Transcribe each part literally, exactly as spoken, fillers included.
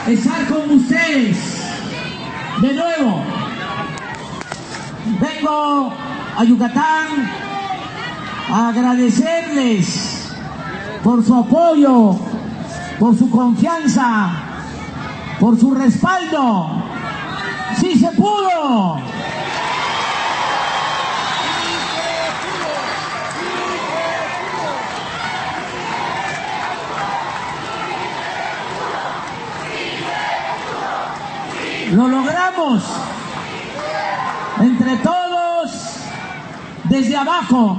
estar con ustedes de nuevo. Vengo a Yucatán a agradecerles por su apoyo, por su confianza, por su respaldo. ¡Sí se pudo! Lo logramos entre todos, desde abajo.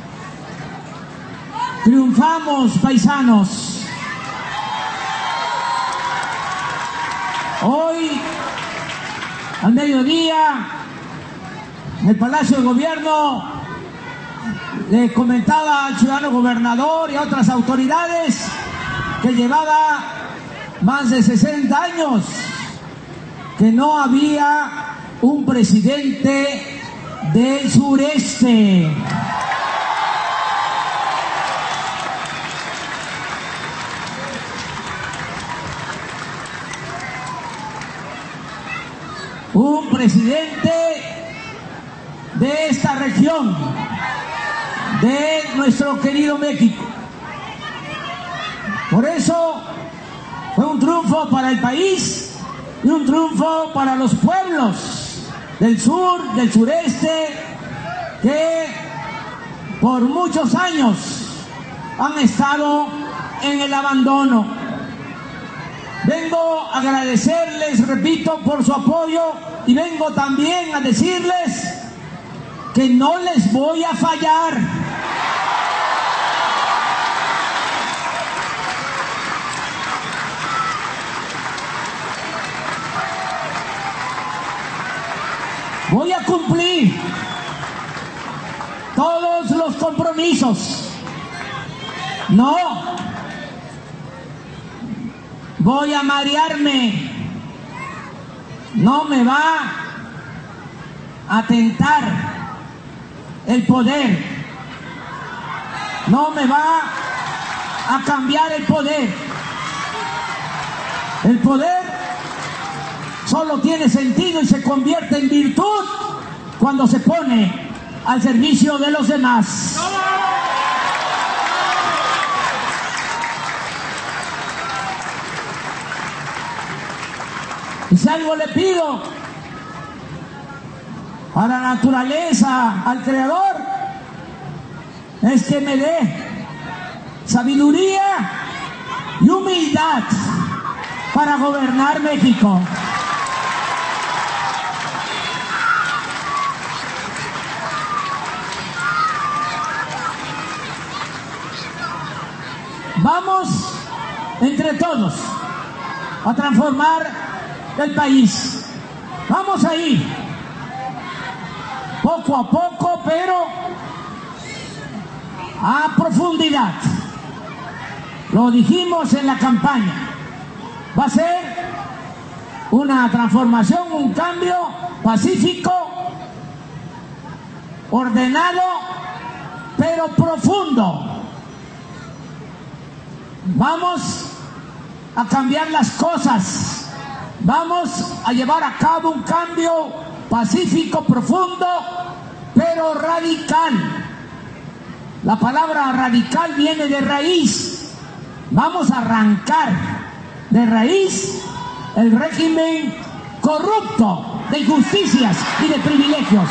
Triunfamos, paisanos. Hoy, al mediodía, en el Palacio de Gobierno, le comentaba al ciudadano gobernador y a otras autoridades que llevaba más de sesenta años que no había un presidente del sureste. Un presidente de esta región, de nuestro querido México. Por eso fue un triunfo para el país y un triunfo para los pueblos del sur, del sureste, que por muchos años han estado en el abandono. Vengo a agradecerles, repito, por su apoyo y vengo también a decirles que no les voy a fallar. Voy a cumplir todos los compromisos. No voy a marearme. No me va a tentar el poder. No me va a cambiar el poder. El poder solo tiene sentido y se convierte en virtud cuando se pone al servicio de los demás. Y si algo le pido a la naturaleza, al Creador, es que me dé sabiduría y humildad para gobernar México. Vamos entre todos a transformar el país. Vamos a ir poco a poco, pero a profundidad. Lo dijimos en la campaña. Va a ser una transformación, un cambio pacífico, ordenado, pero profundo. Vamos a cambiar las cosas. Vamos a llevar a cabo un cambio pacífico, profundo, pero radical. La palabra radical viene de raíz. Vamos a arrancar de raíz el régimen corrupto de injusticias y de privilegios.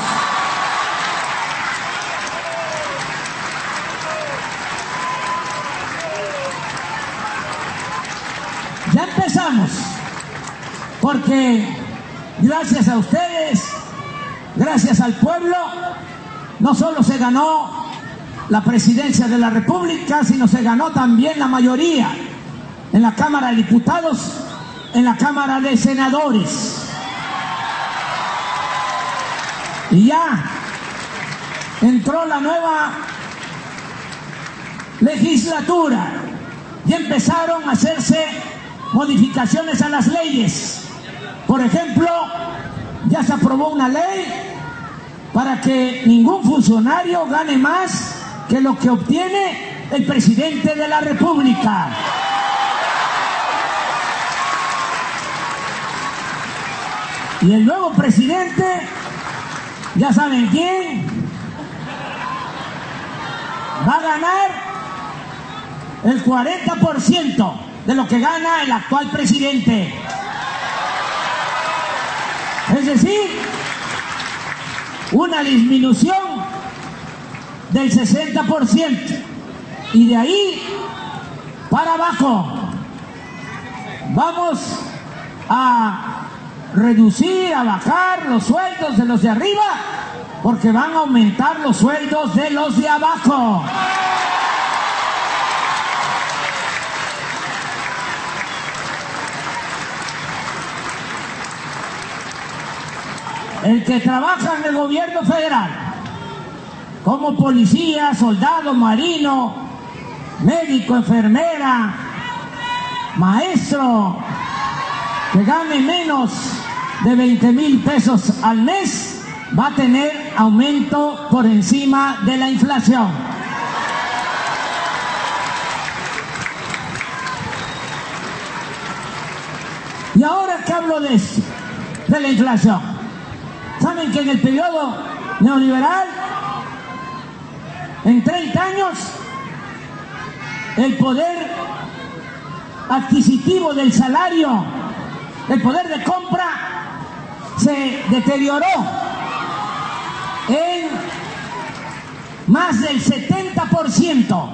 Ya empezamos, porque gracias a ustedes, gracias al pueblo, no solo se ganó la presidencia de la República, sino se ganó también la mayoría en la Cámara de Diputados, en la Cámara de Senadores. Y ya entró la nueva legislatura y empezaron a hacerse modificaciones a las leyes. Por ejemplo, ya se aprobó una ley para que ningún funcionario gane más que lo que obtiene el presidente de la República. Y el nuevo presidente, ya saben quién, va a ganar el cuarenta por ciento de lo que gana el actual presidente. Es decir, una disminución del sesenta por ciento. Y de ahí para abajo vamos a reducir, a bajar los sueldos de los de arriba, porque van a aumentar los sueldos de los de abajo. El que trabaja en el gobierno federal, como policía, soldado, marino, médico, enfermera, maestro, que gane menos de veinte mil pesos al mes, va a tener aumento por encima de la inflación. Y ahora que hablo de esto, de la inflación, ¿saben que en el periodo neoliberal, en treinta años, el poder adquisitivo del salario, el poder de compra, se deterioró en más del setenta por ciento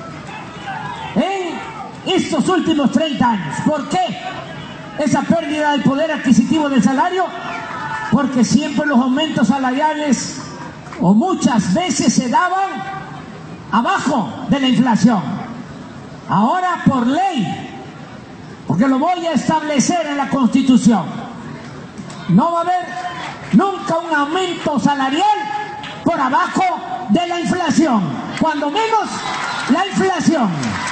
en estos últimos treinta años? ¿Por qué esa pérdida del poder adquisitivo del salario? Porque siempre los aumentos salariales, o muchas veces, se daban abajo de la inflación. Ahora, por ley, porque lo voy a establecer en la Constitución, no va a haber nunca un aumento salarial por abajo de la inflación, cuando menos la inflación.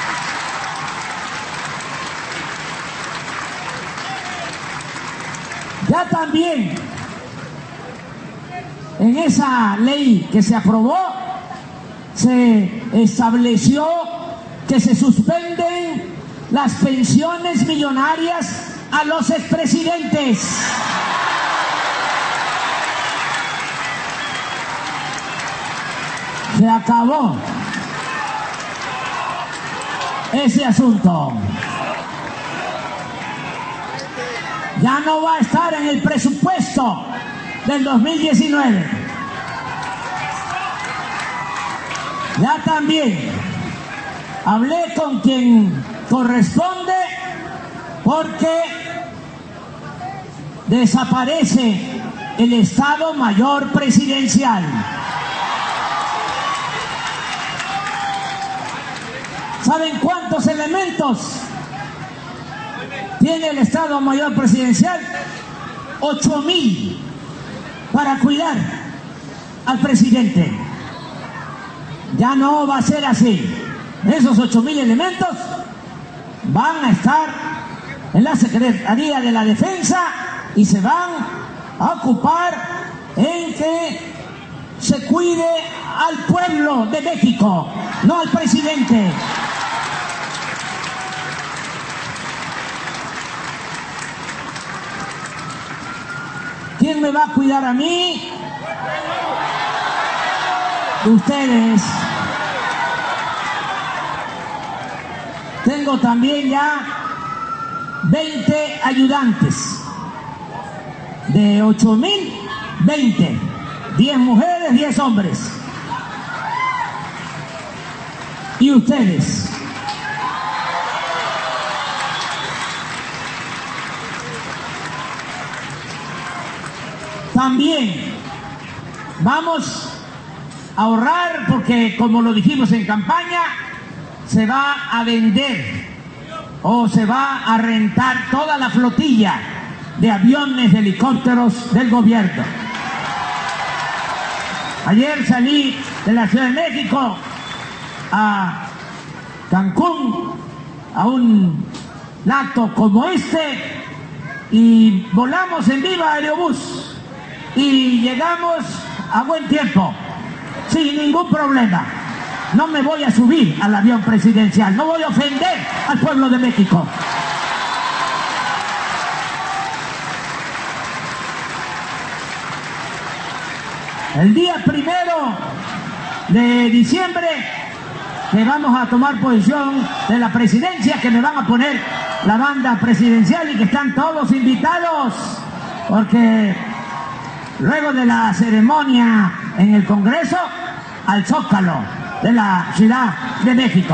Ya también en esa ley que se aprobó se estableció que se suspenden las pensiones millonarias a los expresidentes. Se acabó ese asunto. Ya no va a estar en el presupuesto del dos mil diecinueve. Ya también hablé con quien corresponde, porque desaparece el Estado Mayor Presidencial. ¿Saben cuántos elementos tiene el Estado Mayor Presidencial? Ocho mil para cuidar al presidente. Ya no va a ser así. Esos ocho mil elementos van a estar en la Secretaría de la Defensa y se van a ocupar en que se cuide al pueblo de México, no al presidente. ¿Quién me va a cuidar a mí? Ustedes. Tengo también ya veinte ayudantes. De ocho mil, veinte. diez mujeres, diez hombres. ¿Y ustedes? También vamos a ahorrar, porque como lo dijimos en campaña, se va a vender o se va a rentar toda la flotilla de aviones, de helicópteros del gobierno. Ayer salí de la Ciudad de México a Cancún a un acto como este y volamos en Viva Aerobús y llegamos a buen tiempo, sin ningún problema. No me voy a subir al avión presidencial, no voy a ofender al pueblo de México. El día primero de diciembre que vamos a tomar posesión de la presidencia, que me van a poner la banda presidencial y que están todos invitados, porque luego de la ceremonia en el Congreso, al Zócalo de la Ciudad de México.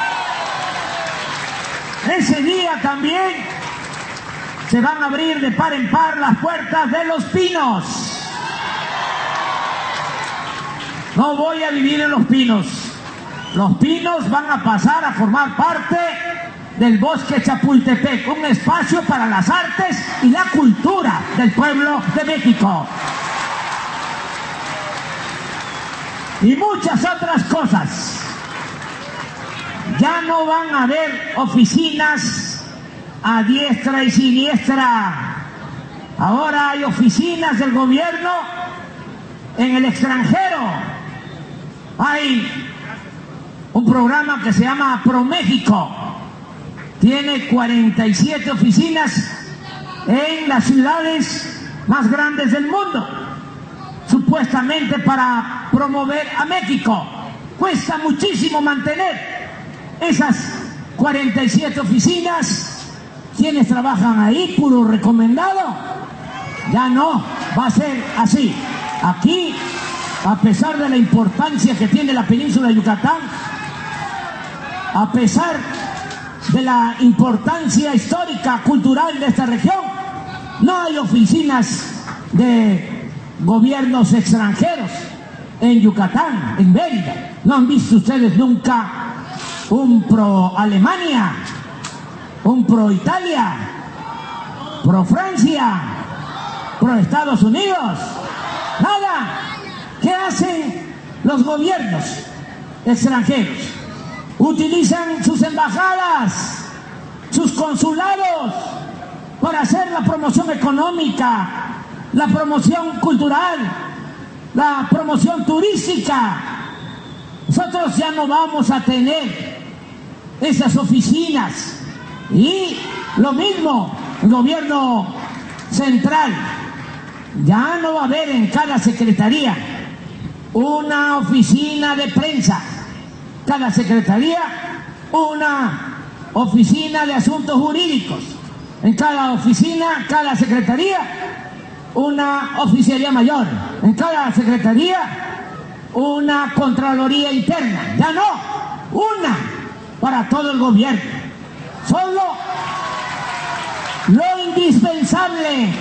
Ese día también se van a abrir de par en par las puertas de Los Pinos. No voy a vivir en Los Pinos. Los Pinos van a pasar a formar parte del Bosque Chapultepec, un espacio para las artes y la cultura del pueblo de México. Y muchas otras cosas. Ya no van a haber oficinas a diestra y siniestra. Ahora hay oficinas del gobierno en el extranjero. Hay un programa que se llama ProMéxico. Tiene cuarenta y siete oficinas en las ciudades más grandes del mundo, supuestamente para promover a México. Cuesta muchísimo mantener esas cuarenta y siete oficinas. ¿Quiénes trabajan ahí? Puro recomendado. Ya no va a ser así. Aquí, a pesar de la importancia que tiene la península de Yucatán, a pesar de la importancia histórica, cultural de esta región, no hay oficinas de gobiernos extranjeros en Yucatán, en Mérida. ¿No han visto ustedes nunca un pro Alemania, un pro Italia, pro Francia, pro Estados Unidos? Nada. ¿Qué hacen los gobiernos extranjeros? Utilizan sus embajadas, sus consulados, para hacer la promoción económica, la promoción cultural, la promoción turística. Nosotros ya no vamos a tener esas oficinas. Y lo mismo, el gobierno central, ya no va a haber en cada secretaría una oficina de prensa, cada secretaría una oficina de asuntos jurídicos, en cada oficina, cada secretaría una oficialía mayor, en cada secretaría una contraloría interna. Ya no, una para todo el gobierno, solo lo indispensable.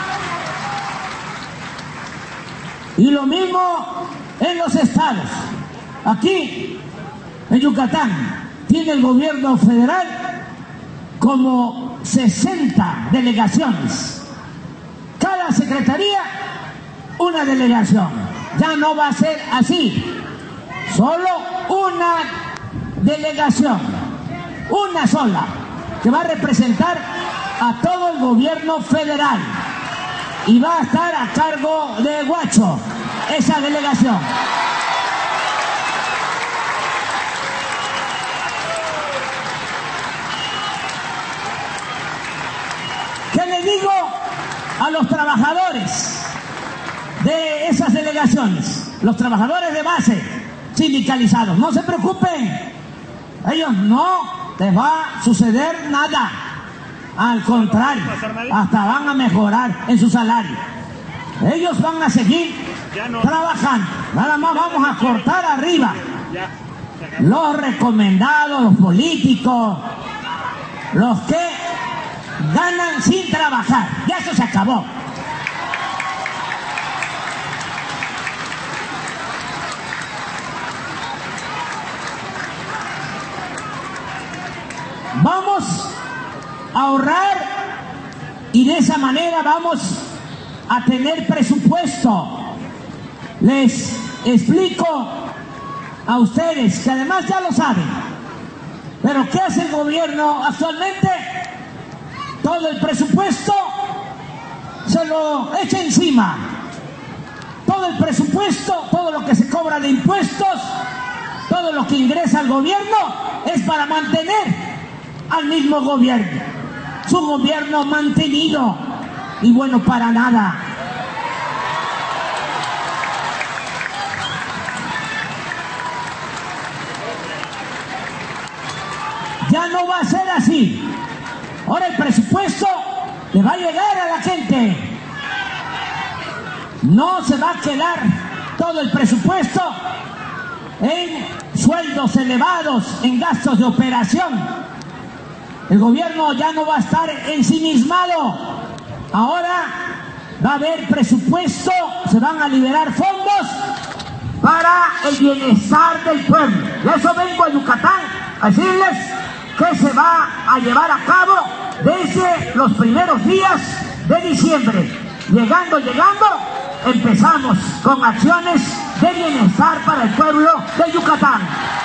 Y lo mismo en los estados. Aquí, en Yucatán, tiene el gobierno federal como sesenta delegaciones. Cada secretaría, una delegación. Ya no va a ser así. Solo una delegación, una sola, que va a representar a todo el gobierno federal. Y va a estar a cargo de Huacho, esa delegación. ¿Qué le digo a los trabajadores de esas delegaciones? Los trabajadores de base, sindicalizados, no se preocupen. Ellos no les va a suceder nada. Al contrario, hasta van a mejorar en su salario. Ellos van a seguir trabajando. Nada más vamos a cortar arriba los recomendados, los políticos, los que ganan sin trabajar. Ya eso se acabó. Vamos a ahorrar y de esa manera vamos a tener presupuesto. Les explico a ustedes, que además ya lo saben, pero ¿qué hace el gobierno actualmente? Todo el presupuesto se lo echa encima. Todo el presupuesto, todo lo que se cobra de impuestos, todo lo que ingresa al gobierno es para mantener al mismo gobierno. Su gobierno mantenido y bueno para nada. ya no va a ser así. Ahora el presupuesto le va a llegar a la gente. No se va a quedar todo el presupuesto en sueldos elevados, en gastos de operación. El gobierno ya no va a estar ensimismado. Ahora va a haber presupuesto, se van a liberar fondos para el bienestar del pueblo. Y eso vengo a Yucatán a decirles que se va a llevar a cabo desde los primeros días de diciembre. Llegando, llegando, empezamos con acciones de bienestar para el pueblo de Yucatán.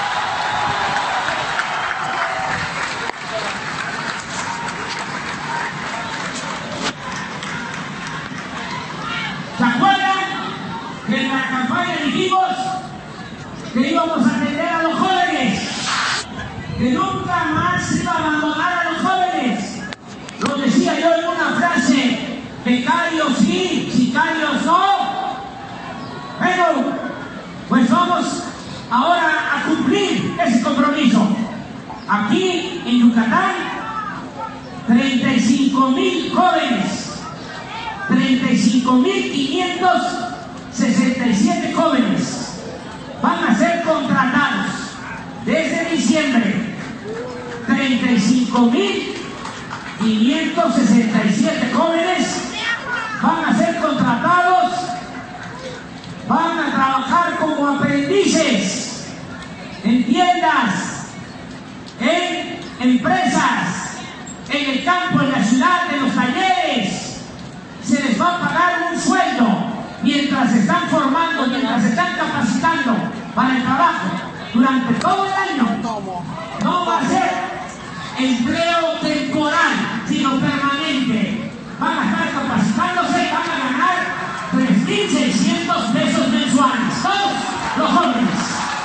¿Se acuerdan que en la campaña dijimos que íbamos a atender a los jóvenes? Que nunca más se iba a abandonar a los jóvenes. Lo decía yo en una frase: becarios sí, sicarios no. Bueno, pues vamos ahora a cumplir ese compromiso. Aquí en Yucatán, treinta y cinco mil jóvenes, treinta y cinco mil quinientos sesenta y siete jóvenes van a ser contratados desde diciembre. treinta y cinco mil quinientos sesenta y siete jóvenes van a ser contratados, van a trabajar como aprendices en tiendas, en empresas, en el campo, en la ciudad, en los talleres. Se les va a pagar un sueldo mientras se están formando, mientras se están capacitando para el trabajo durante todo el año. No va a ser empleo temporal, sino permanente. Van a estar capacitándose, van a ganar tres mil seiscientos pesos mensuales, todos los jóvenes.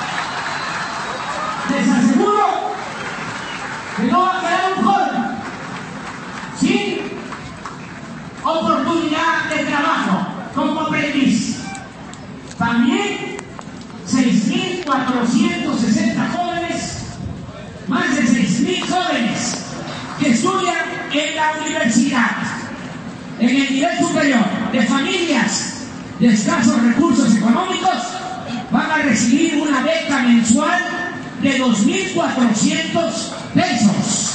Les aseguro que no va a quedar un joven sin oportunidad de trabajo como aprendiz. También seis mil cuatrocientos sesenta jóvenes, más de seis mil jóvenes que estudian en la universidad, en el nivel superior, de familias de escasos recursos económicos, van a recibir una beca mensual de dos mil cuatrocientos pesos.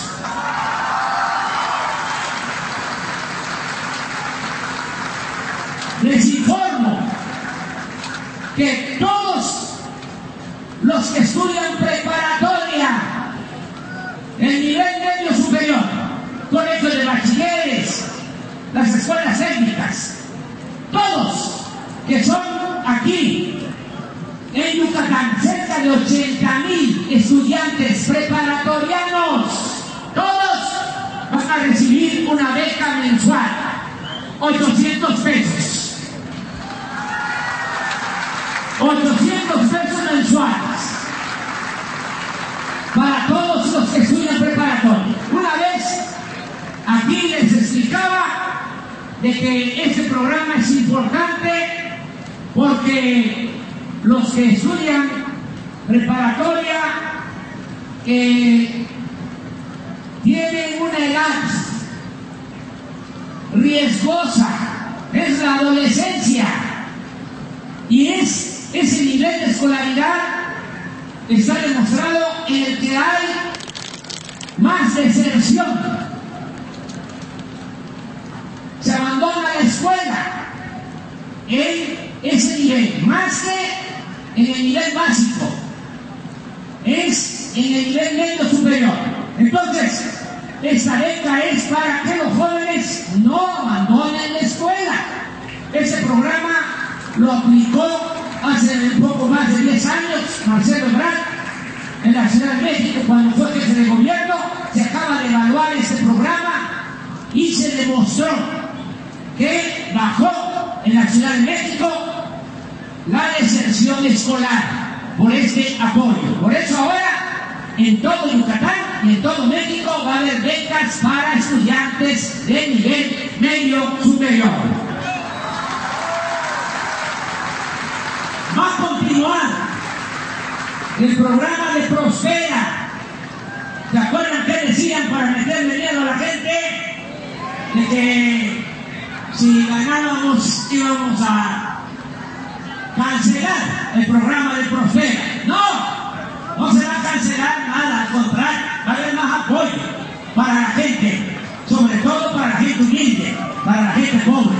Les informo que todos los que estudian preparatoria, el nivel medio superior, colegios de bachilleres, las escuelas técnicas, todos que son aquí en Yucatán, cerca de ochenta mil estudiantes preparatorianos, todos van a recibir una beca mensual, ochocientos pesos. ochocientos pesos mensuales para todos los que estudian preparatoria. Una vez aquí les explicaba de que este programa es importante porque los que estudian preparatoria eh, tienen una edad riesgosa, es la adolescencia, y es ese nivel de escolaridad está demostrado en el que hay más deserción. Se abandona la escuela en ese nivel, más que en el nivel básico, es en el nivel medio superior. Entonces, esta beca es para que los jóvenes no abandonen la escuela. Ese programa lo aplicó hace un poco más de diez años Marcelo Ebrard en la Ciudad de México, cuando fue jefe de gobierno. Se acaba de evaluar este programa y se demostró que bajó en la Ciudad de México la deserción escolar por este apoyo. Por eso ahora en todo Yucatán y en todo México va a haber becas para estudiantes de nivel medio superior. Va a continuar el programa de Prospera, ¿Se acuerdan qué decían para meterle miedo a la gente? De que si ganábamos íbamos a cancelar el programa de Prospera. No, no se va a cancelar nada, al contrario, va a haber más apoyo para la gente, sobre todo para la gente humilde, para la gente pobre.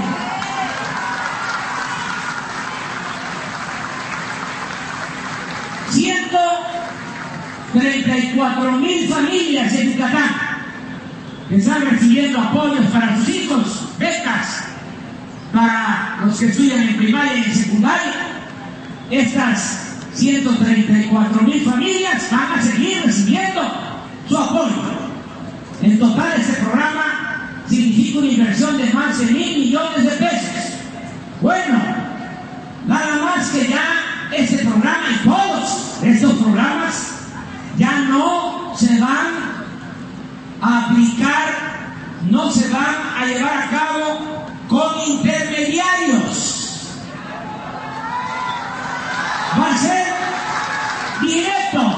ciento treinta y cuatro mil familias en Yucatán que están recibiendo apoyos para sus hijos, becas para los que estudian en primaria y en secundaria. Estas ciento treinta y cuatro mil familias van a seguir recibiendo su apoyo. En total, este programa significa una inversión de más de mil millones de pesos. Bueno, nada más que ya este programa y todos estos programas ya no se van a aplicar, no se van a llevar a cabo con intermediarios. Va a ser directo.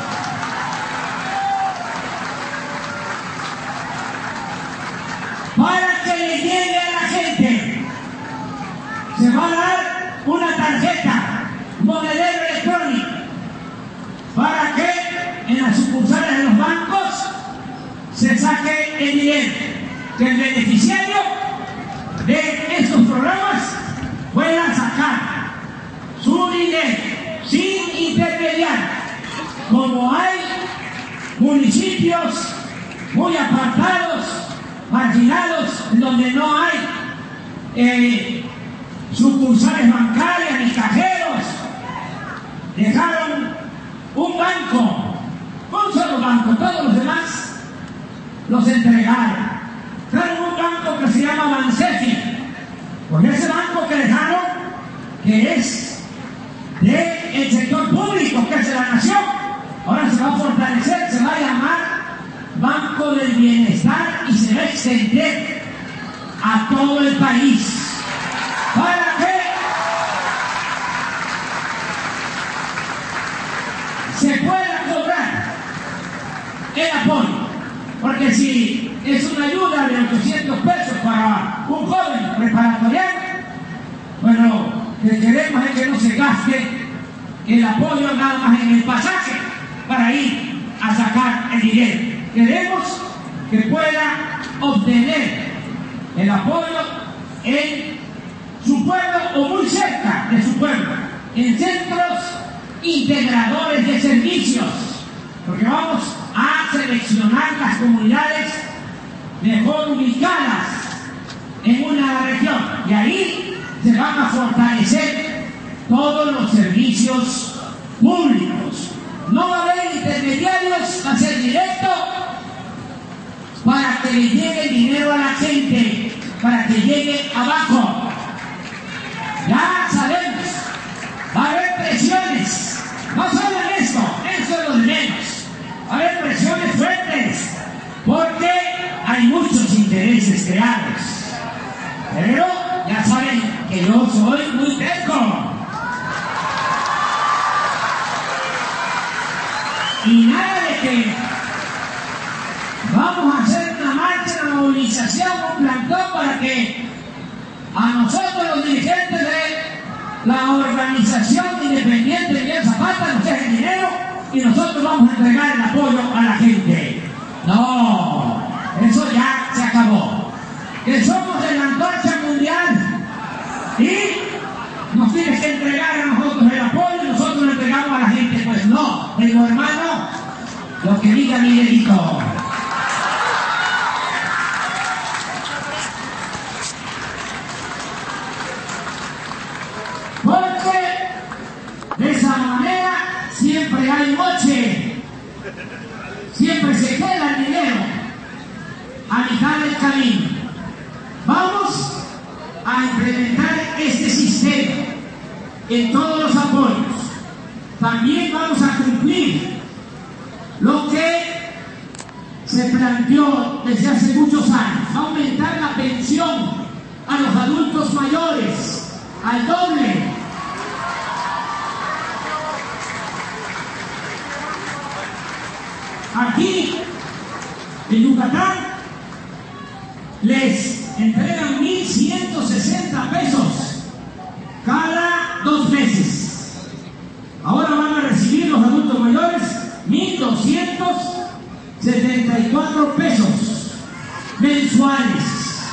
Para que le llegue a la gente, se va a dar una tarjeta, monedero electrónico, para que en las sucursales de los bancos se saque el dinero, que el beneficiario de estos programas pueda sacar su dinero sin intermediar. Como hay municipios muy apartados, marginados, donde no hay eh, sucursales bancarias ni cajeros, dejaron un banco, un solo banco, todos los demás los entregaron. Dejaron un banco que se llama Bansefi, porque ese banco que dejaron, que es del sector público, que es de la nación, ahora se va a fortalecer, se va a llamar Banco del Bienestar y se va a extender a todo el país. ¿Para qué? Se pueda cobrar el apoyo, porque si es una ayuda de ochocientos pesos para un joven preparatoriano, bueno, lo que queremos es que no se gaste el apoyo nada más en el pasaje para ir a sacar el dinero. Queremos que pueda obtener el apoyo en su pueblo o muy cerca de su pueblo, en centros integradores de servicios, porque vamos a seleccionar las comunidades mejor ubicadas en una región y ahí se van a fortalecer todos los servicios públicos. No va a haber intermediarios, va a ser directo para que le llegue el dinero a la gente, para que llegue abajo. Ya sabemos, va a haber presiones, no solo en esto, eso es lo de menos. Va a haber presiones fuertes, porque hay muchos intereses creados. Pero ya saben que yo soy muy terco. Y nada de que vamos a hacer una marcha, una movilización, un plantón para que a nosotros los dirigentes de la organización independiente de Miguel Zapata nos dejen dinero y nosotros vamos a entregar el apoyo a la gente. No, eso ya se acabó. Que somos de la antorcha mundial y nos tienes que entregar a nosotros el apoyo y nosotros lo entregamos a la gente. Pues no, digo, hermano, lo que diga Miguelito. Porque de esa manera siempre hay moche, siempre se queda el dinero a mitad del camino. Vamos a implementar este sistema en todos los apoyos. También vamos a cumplir lo que se planteó desde hace muchos años: aumentar la pensión a los adultos mayores al doble. Aquí En Yucatán les entregan mil ciento sesenta pesos cada dos meses. Ahora van a recibir los adultos mayores mil doscientos setenta y cuatro pesos mensuales.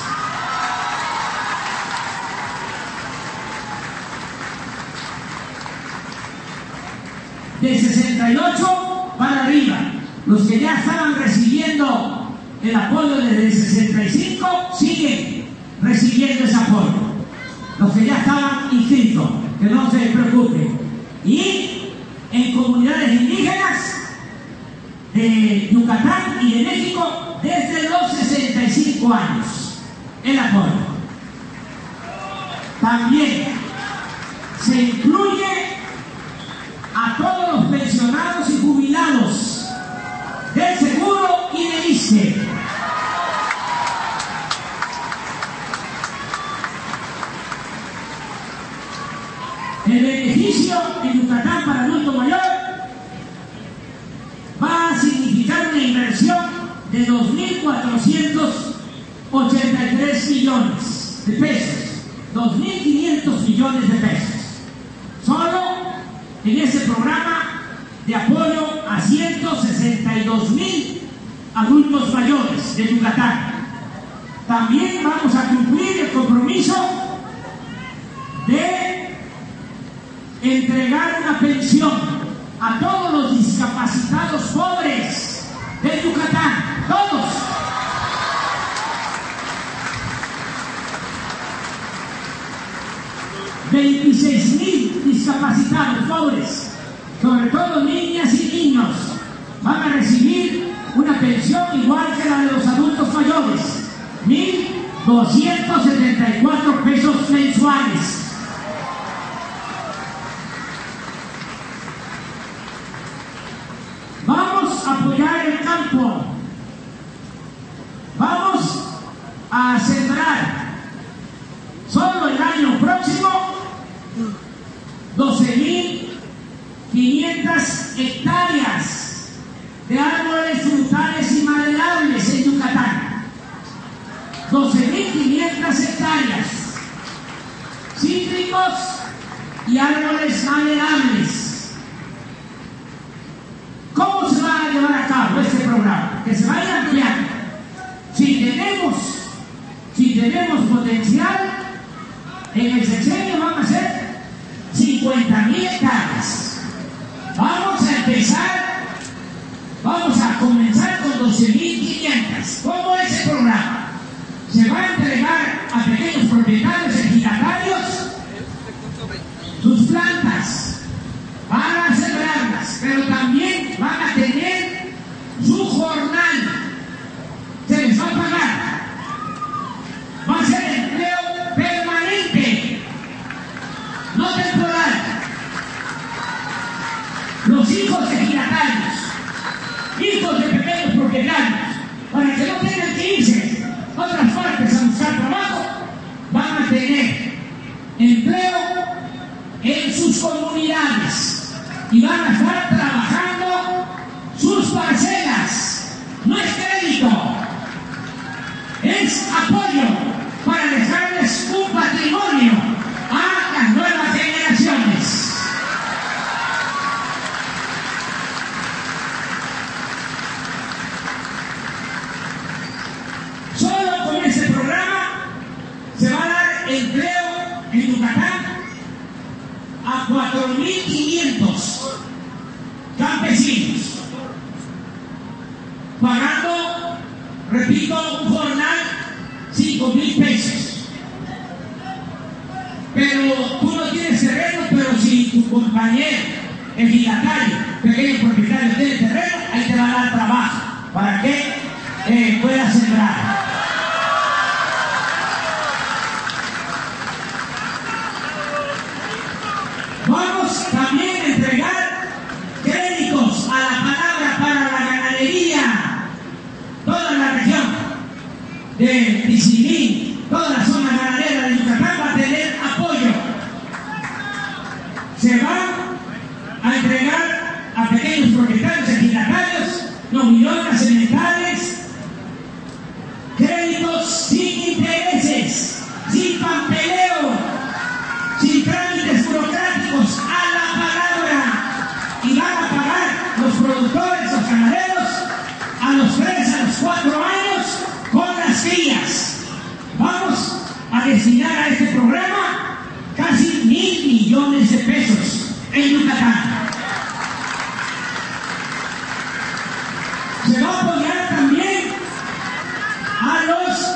De sesenta y ocho para arriba, los que ya estaban recibiendo el apoyo desde sesenta y cinco siguen recibiendo ese apoyo. Los que ya estaban inscritos, que no se preocupen. Y en comunidades indígenas de Yucatán y de México desde los sesenta y cinco años el apoyo. También se incluye a todos los pensionados y jubilados del seguro y del I S S S S E. El beneficio en Yucatán para adulto mayor va a significar una inversión de dos mil cuatrocientos ochenta y tres millones de pesos, dos mil quinientos millones de pesos, solo en ese programa de apoyo a ciento sesenta y dos mil adultos mayores de Yucatán. También vamos a cumplir el compromiso de entregar una pensión a todos los discapacitados pobres de Yucatán, todos. veintiséis mil discapacitados pobres, sobre todo niñas y niños, van a recibir una pensión igual que la de los adultos mayores, mil doscientos setenta y cuatro pesos mensuales. Vamos a apoyar el campo, vamos a sembrar solo el año próximo doce mil quinientas hectáreas de árboles frutales y maderables en Yucatán. doce mil quinientas hectáreas, cítricos y árboles maderables. ¿Cómo se va a llevar a cabo este programa? Que se vaya ampliando. Si tenemos, si tenemos potencial, en el sexenio van a ser cincuenta mil hectáreas. Vamos a empezar, vamos a comenzar con doce mil quinientas. ¿Cómo es el programa? Se va a entregar a pequeños propietarios ejidatarios sus plantas para sembrarlas, pero también van a tener su jornal. Se les va a pagar. Va a ser empleo permanente, no temporal. Los hijos de ejidatarios, hijos de pequeños propietarios, para que no tengan que irse a otras partes a buscar trabajo, van a tener empleo en sus comunidades y van a estar trabajando sus parcelas. No es crédito, es apoyo para dejarles un patrimonio a las nuevas generaciones. Solo con este programa se va a dar empleo en Yucatán a cuatro mil quinientos campesinos, pagando, repito, un jornal cinco mil pesos. Pero tú no tienes terreno, pero si tu compañero, el ejidatario, pequeño propietario, tiene terreno, ahí te va a dar trabajo para que eh, puedas sembrar. Vamos también a entregar créditos a la palabra para la ganadería. Toda la región de Tizimín, toda la zona ganadera de Yucatán va a tener apoyo. Se va a entregar a pequeños propietarios ejidatarios los millones sementales destinar a este programa casi mil millones de pesos en Yucatán. Se va a apoyar también a los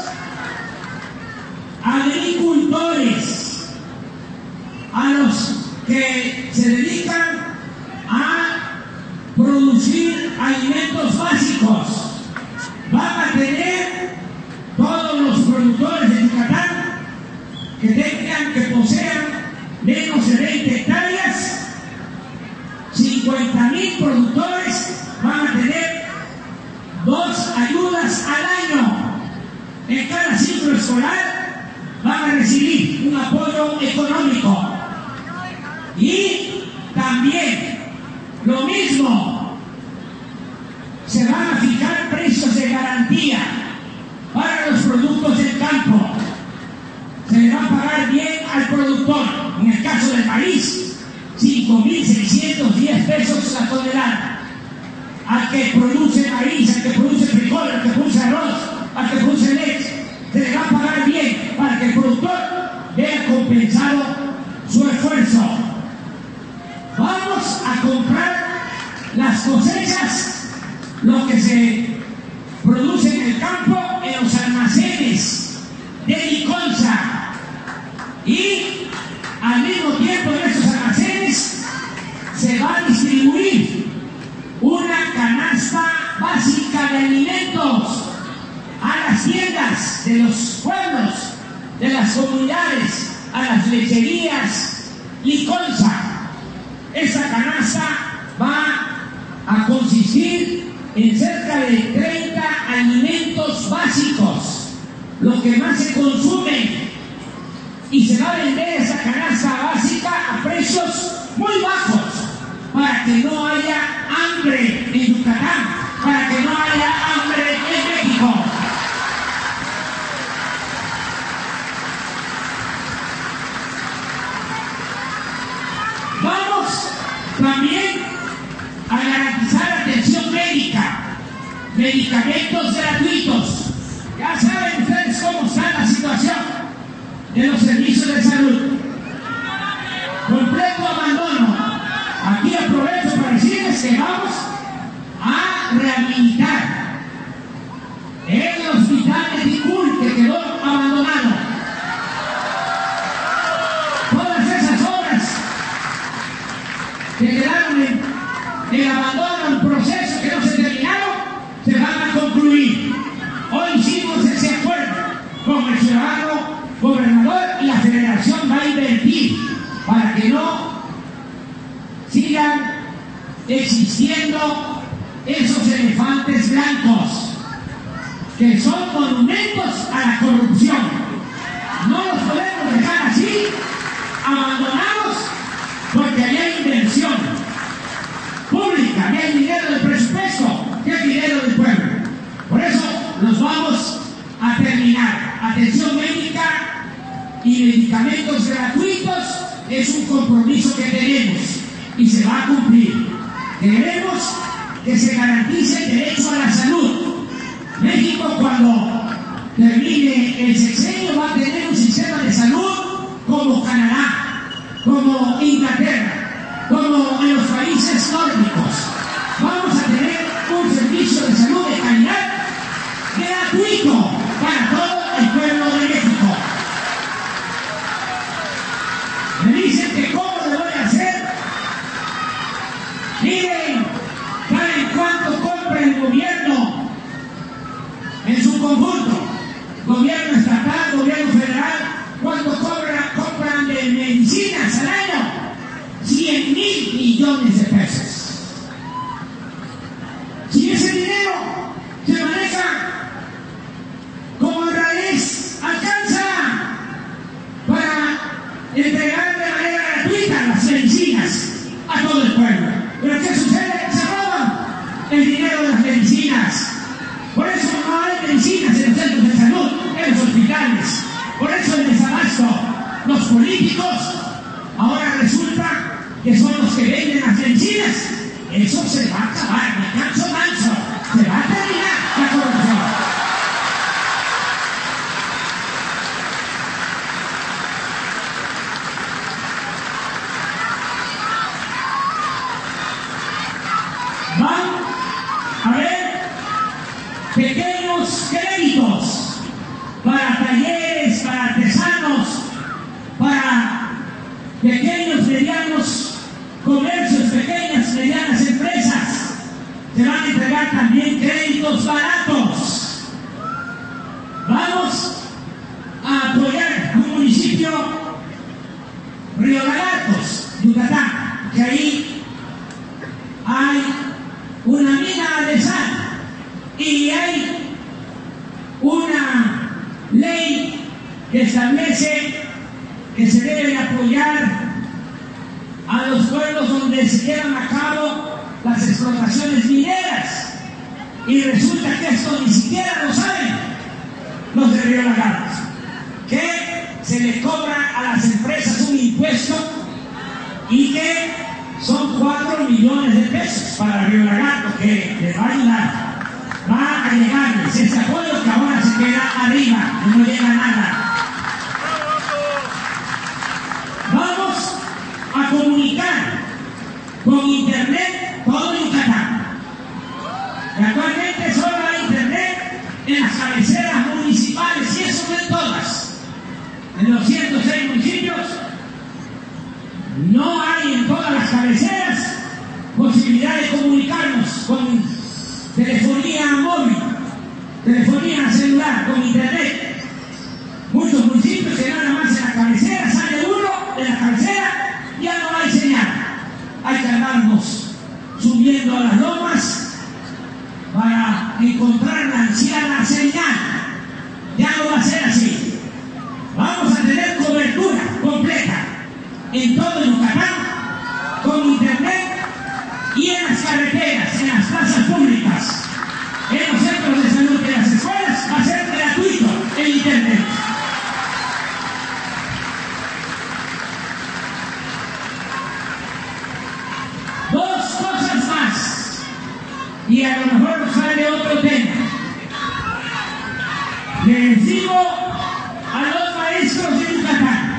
agricultores, a los que se dedican a producir alimentos básicos. Van a tener todos los productores de Yucatán que tengan, que posean menos de veinte hectáreas, cincuenta mil productores van a tener dos ayudas al año. En cada ciclo escolar van a recibir un apoyo económico. Y también lo mismo, se van a fijar precios de garantía para los productos del campo. Se le va a pagar bien al productor. En el caso del maíz, cinco mil seiscientos diez pesos la tonelada. Al que produce maíz, al que produce frijol, al que produce arroz, al que produce leche, se le va a pagar bien para que el productor vea compensado su esfuerzo. Vamos a comprar las cosechas, lo que se produce en el campo, en los almacenes de Liconza, y al mismo tiempo en esos almacenes se va a distribuir una canasta básica de alimentos a las tiendas de los pueblos, de las comunidades, a las lecherías Liconza. Esa canasta va a consistir en cerca de treinta alimentos básicos, lo que más se consume, y se va a vender esa canasta básica a precios muy bajos para que no haya hambre en Yucatán, para que no haya hambre en México. Vamos también a garantizar atención médica, medicamentos gratuitos. Ya saben ustedes cómo está la situación de los servicios de salud. Completo abandono. Aquí aprovecho para decirles que vamos a rehabilitar el hospital de Ticul, que quedó abandonado. Todas esas obras que quedaron en el abandono, en proceso que no se terminaron, se van a concluir. Hoy hicimos ese acuerdo con el ciudadano gobernador y la federación va a invertir para que no sigan existiendo esos elefantes blancos que son monumentos a la corrupción. No los podemos dejar así, abandonados, porque ahí hay inversión pública, que hay dinero del presupuesto, que hay dinero del pueblo. Por eso los vamos a terminar. Atención médica y medicamentos gratuitos es un compromiso que tenemos y se va a cumplir. Queremos que se garantice el derecho a la salud. México, cuando termine el sexenio, va a tener un sistema de salud como Canadá, como Inglaterra, como en los países nórdicos. Vamos a tener un servicio de salud de calidad gratuito para todo el pueblo de México. Me dicen que cómo lo voy a hacer. Miren, ¿saben cuánto compra el gobierno en su conjunto? Gobierno estatal, gobierno federal, ¿cuánto cobra, compran de medicinas al año? cien mil millones de pesos. Si ese dinero se maneja como a raíz, alcanza para entregar de manera gratuita las medicinas a todo el pueblo. Pero ¿qué sucede? Se roban el dinero de las medicinas. Por eso no hay medicinas en los centros de salud, en los hospitales. Por eso el desabasto. Los políticos ahora resulta que son los que venden las medicinas. Eso se va a acabar, me canso manso. Se va a terminar la corrupción. municipio Río Lagartos, Yucatán, que ahí hay una mina de sal y hay una ley que establece que se debe apoyar a los pueblos donde se llevan a cabo las explotaciones mineras, y resulta que esto ni siquiera lo saben los de Río Lagartos, que se les cobra a las empresas un impuesto y que son cuatro millones de pesos para Río Lagartos, que les va a ayudar, va a llegarles ese apoyo que ahora se queda arriba y no llega nada. Vamos a comunicar con internet todo Yucatán. Y actualmente solo hay internet en las cabeceras municipales, y eso no en todas. En los ciento seis municipios no hay en todas las cabeceras posibilidad de comunicarnos con telefonía móvil, telefonía celular, con internet. Muchos municipios que nada más en la cabecera, sale uno de la cabecera, ya no hay señal. Hay que andarnos subiendo a las lomas para encontrar la anciana señal. Ya no va a ser así. Vamos a tener cobertura completa en todo Yucatán, con internet y en las carreteras, en las plazas públicas, en los centros de salud, en las escuelas, va a ser gratuito el internet. Dos cosas más, y a lo mejor nos sale otro tema. Les digo a los maestros de Yucatán,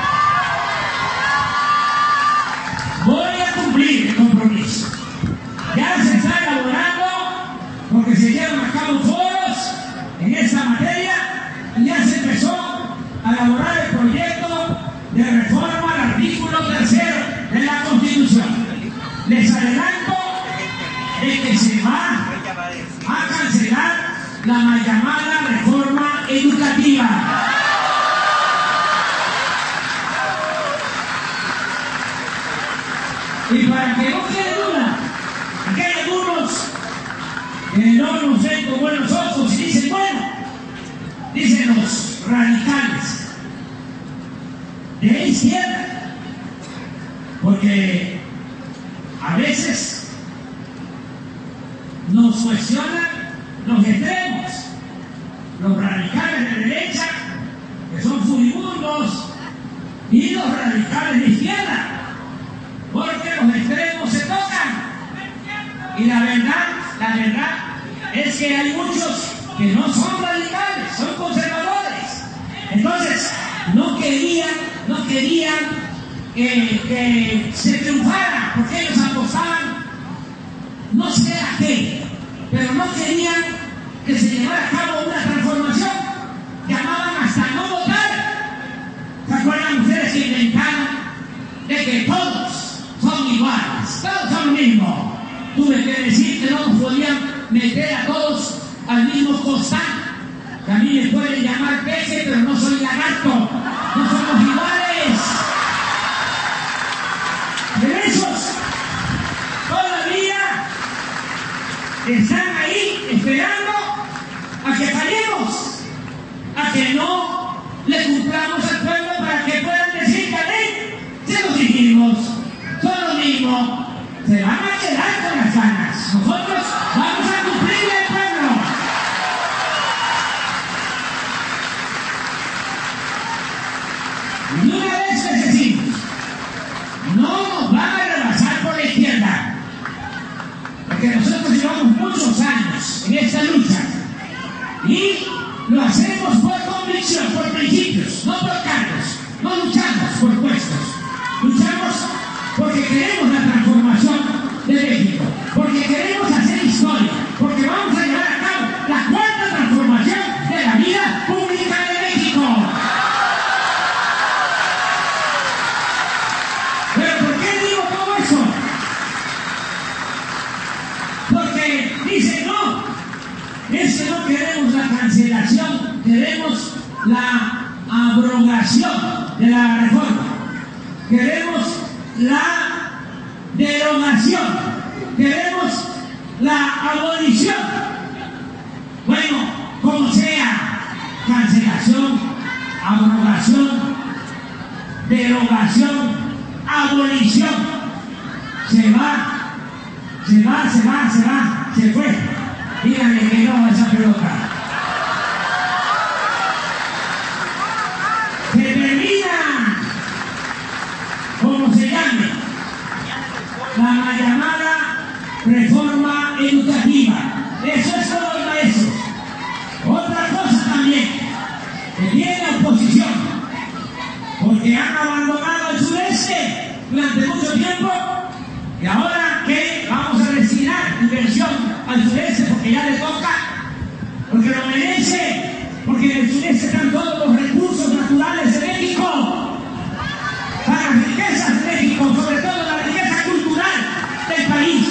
voy a cumplir el compromiso. Ya se está elaborando, porque se llevan a cabo foros en esta materia, y ya se empezó a elaborar el proyecto de reforma al artículo tercero de la Constitución. Les adelanto de que se va a cancelar la mal llamada reforma educativa. Y para que no quede duda, aquí hay algunos que no nos ven con buenos ojos y dicen, bueno, dicen los radicales de izquierda, porque a veces nos cuestionan los extremos, los radicales de derecha, que son furibundos, y los radicales de izquierda, porque los extremos se tocan. Y la verdad, la verdad es que hay muchos que no son radicales, son conservadores. Entonces, no querían, no querían eh, que se triunfara, porque ellos apostaban, no sé a qué, pero no querían que se llevara a cabo una transformación. Llamaban hasta no votar. ¿Se acuerdan ustedes que inventaron de que todos son iguales, todos son lo mismo? Tuve que decir que no nos podían meter a todos al mismo costal. Que a mí me pueden llamar peje, pero no soy lagarto, no somos iguales. De esos todavía están ahí esperando a que fallemos, a que no le cumplamos al pueblo para que puedan decir que a él se los dijimos, son lo mismo. Se van a quedar con las ganas. Nosotros vamos a cumplirle al pueblo. Y una vez les decimos, no nos van a rebasar por la izquierda, porque nosotros llevamos muchos años en esta lucha y lo hacemos por convicción, por principios, no por cargos. No luchamos por puestos, luchamos porque queremos la transformación de México, porque queremos hacer historia, porque vamos a llevar a cabo la cuarta transformación de la vida pública de México. ¿Pero por qué digo todo eso? Porque dicen, no, es que no queremos la cancelación, queremos la abrogación de la reforma. Queremos la derogación. Queremos la abolición. Bueno, como sea, cancelación, abrogación, derogación, abolición. Se va, se va, se va, se va, se fue. Díganle que no a esa pelota. Se termina, como se llame, la llamada reforma educativa. Eso es todo el maestro. Otra cosa también, que tiene oposición, porque han abandonado el sureste durante mucho tiempo y ahora que vamos a destinar inversión al sureste porque ya le toca, porque lo merece, porque en el sureste están todos los recursos naturales de México, para las riquezas de México, sobre todo la riqueza cultural del país.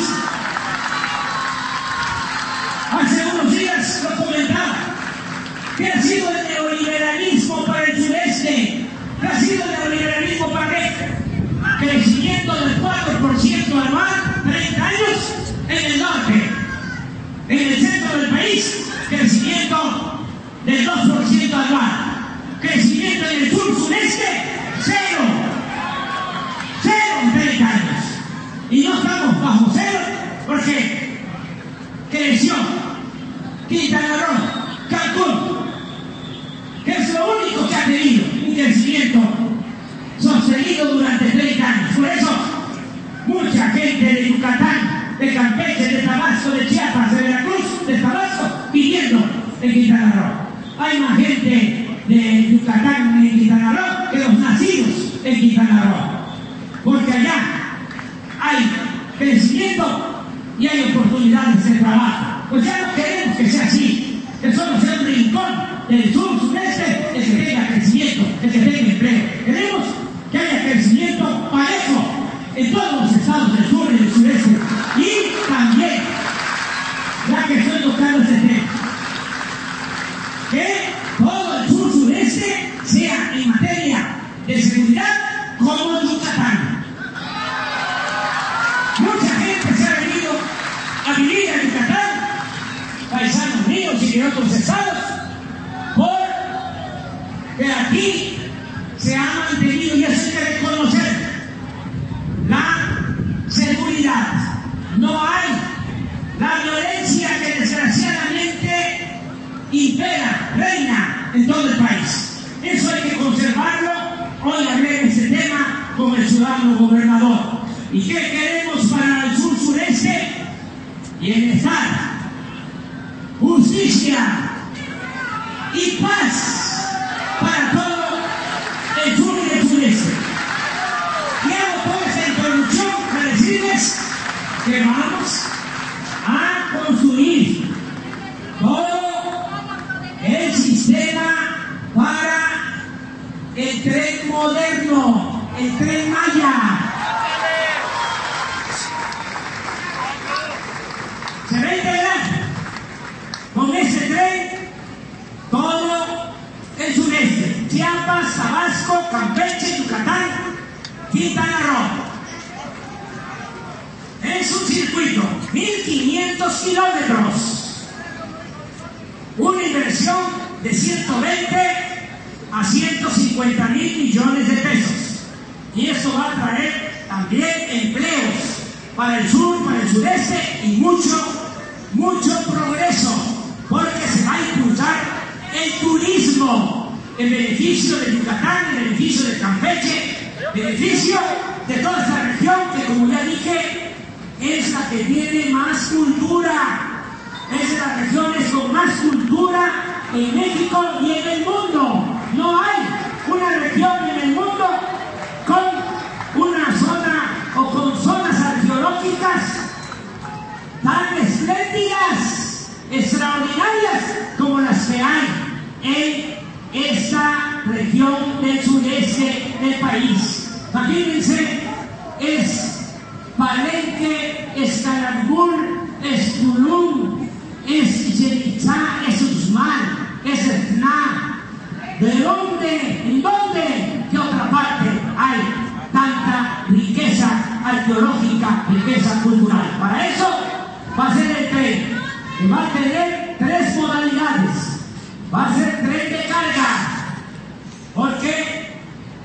Hace unos días lo comentaba, que ha sido el neoliberalismo para el sureste, que ha sido el neoliberalismo para México, crecimiento del cuatro por ciento anual, treinta años en el norte, en el centro del país, crecimiento del dos por ciento anual, crecimiento en el sur sureste, cero, cero en treinta años, y no estamos bajo cero porque creció Quintana Roo, Cancún, que es lo único que ha tenido un crecimiento sostenido durante treinta años. Por eso, mucha gente de Yucatán, de Campeche, de Tabasco, de Chiapas, de Veracruz, de Tabasco, viviendo en Quintana Roo. Hay más gente de Yucatán en Quintana Roo que los nacidos en Quintana Roo. Porque allá hay crecimiento y hay oportunidades de trabajo. Pues ya no queremos que sea así, que solo sea un rincón del sur, sureste, el que tenga crecimiento, el que tenga empleo. Queremos que haya crecimiento parejo en todos los estados del sur y del sureste. Y también, ya que estoy tocando este tema, que todo el sur sureste sea en materia de seguridad como en Yucatán. Mucha gente se ha venido a vivir a Yucatán, paisanos míos y de otros estados, porque aquí se ha mantenido, y eso hay que reconocer, la seguridad. No hay la violencia que desgraciadamente impera, reina en todo el país. Eso hay que conservarlo. Hoy hablé de ese tema con el ciudadano gobernador. ¿Y qué queremos para el sur sureste? Bienestar, justicia y paz para todo el sur y el sureste. Y hago toda esta introducción para decirles que vamos a construir todo el sistema para el tren moderno, el tren Maya. Se va a integrar con ese tren todo el sureste: Chiapas, Tabasco, Campeche, Yucatán, Quintana Roo. Es un circuito, mil quinientos kilómetros, una inversión de ciento veinte a ciento cincuenta mil millones de pesos. Y eso va a traer también empleos para el sur, para el sureste, y mucho, mucho progreso, porque se va a impulsar el turismo en beneficio de Yucatán, en beneficio de Campeche, en beneficio de toda esta región que, como ya dije, es la que tiene más cultura, es de las regiones con más cultura en México y en el mundo. No hay una región en el mundo con una zona o con zonas arqueológicas tan espléndidas, extraordinarias como las que hay en esta región del sureste del país. Imagínense, es Palenque, es Calakmul, es Tulum, es Yeritzá, es Uxmal, es Etná. ¿De dónde? ¿En dónde? ¿Qué otra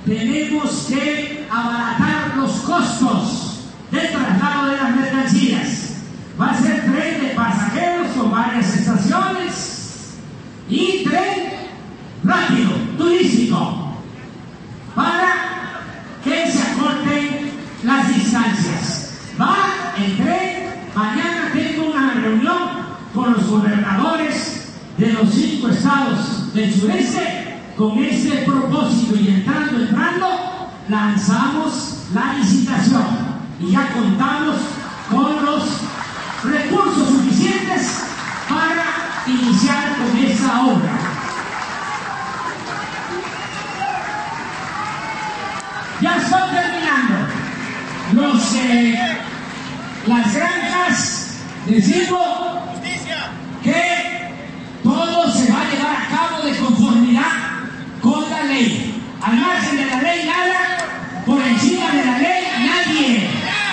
tenemos que abaratar los costos del traslado de las mercancías. Va a ser tren de pasajeros con varias estaciones y tren rápido, turístico, para que se acorten las distancias. Va el tren. Mañana tengo una reunión con los gobernadores de los cinco estados del sureste con este propósito, y entrando, entrando, lanzamos la licitación y ya contamos con los recursos suficientes para iniciar con esa obra. Ya estoy terminando. Los, eh, las granjas, les digo que todo se va a llevar a cabo de conformidad con la ley. Al margen de la ley nada, por encima de la ley nadie.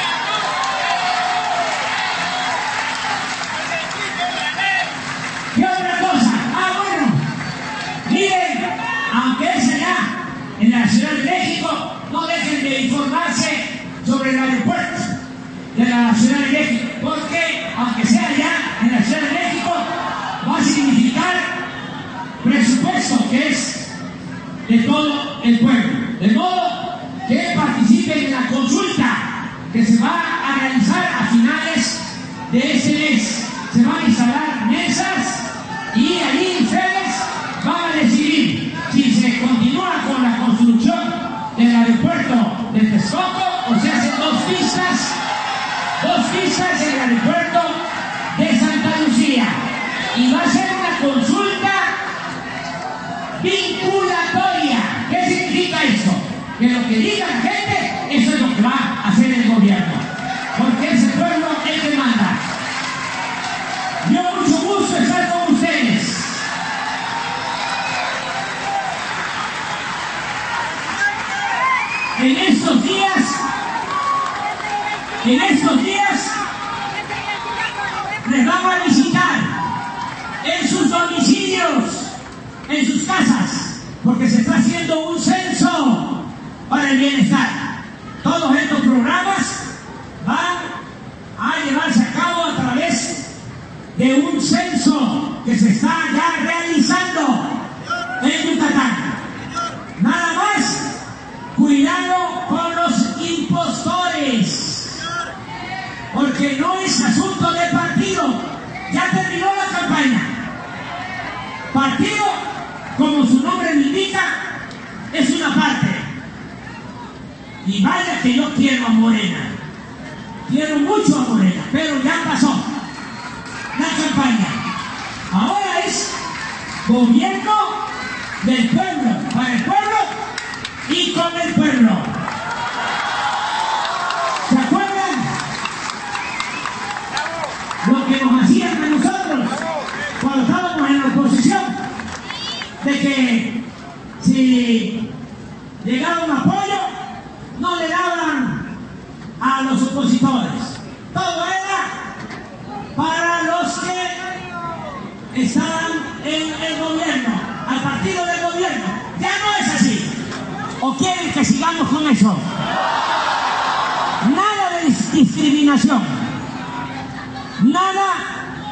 ¿Qué otra cosa? Ah, bueno, miren, aunque es allá en la Ciudad de México, no dejen de informarse sobre el aeropuerto de la Ciudad de México, porque aunque sea allá en la Ciudad de México, va a significar presupuesto que es de todo el pueblo, de modo que participen en la consulta que se va a realizar a finales de este mes. Se van a instalar mesas y ahí ustedes van a decidir si se continúa con la construcción del aeropuerto de Texcoco o se hacen dos pistas, dos pistas en el aeropuerto de Santa Lucía. Y va a ser una consulta vinculatoria. ¿Qué significa esto? Que lo que diga la gente, eso es lo que va a hacer el gobierno, porque es el pueblo el que manda. Yo mucho gusto estar con ustedes. En estos días, en estos días, les van a visitar en sus domicilios, en sus casas, porque se está haciendo un censo para el bienestar. Todos estos programas van a llevarse a cabo a través de un censo que se está ya realizando en Yucatán. Nada más, cuidado con los impostores, porque no es asunto de partido. Ya terminó la campaña. Partido, como su nombre lo indica, es una parte. Y vaya que yo quiero a Morena, quiero mucho a Morena, pero ya pasó la campaña. Ahora es gobierno del pueblo, para el pueblo y con el pueblo. ¿Se acuerdan lo que nos hacían a nosotros cuando estábamos en la oposición? De que si llegaba un apoyo, no le daban a los opositores. Todo era para los que estaban en el gobierno, al partido del gobierno. Ya no es así. ¿O quieren que sigamos con eso? Nada de discriminación, nada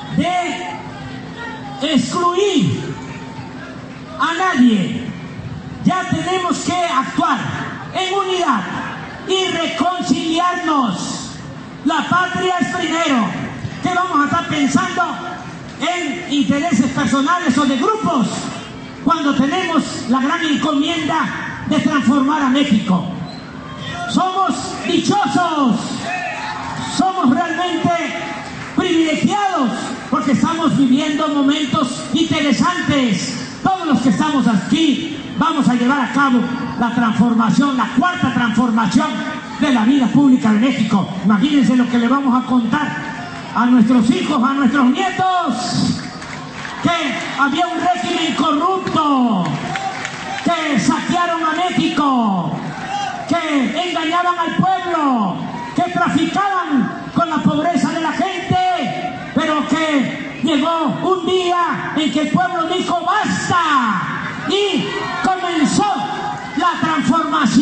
de excluir a nadie. Ya tenemos que actuar en unidad y reconciliarnos. La patria es primero. ¿Qué vamos a estar pensando en intereses personales o de grupos cuando tenemos la gran encomienda de transformar a México? Somos dichosos, somos realmente privilegiados porque estamos viviendo momentos interesantes. Todos los que estamos aquí vamos a llevar a cabo la transformación, la cuarta transformación de la vida pública de México. Imagínense lo que le vamos a contar a nuestros hijos, a nuestros nietos, que había un régimen corrupto, que saquearon a México, que engañaban al pueblo, que traficaban con la pobreza de la gente, pero que llegó un día en que el pueblo dijo basta y comenzó la transformación.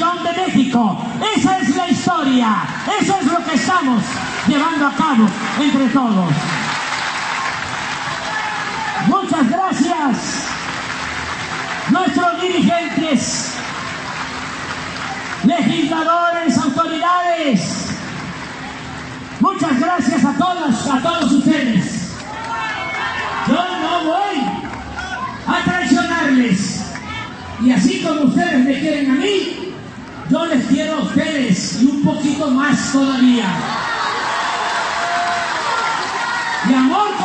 historia. Eso es lo que estamos llevando a cabo entre todos. Muchas gracias, nuestros dirigentes, legisladores, autoridades. Muchas gracias a todas, a todos ustedes. Yo no voy a traicionarles. Y así como ustedes me quieren a mí, yo les quiero a ustedes y un poquito más todavía. Y amor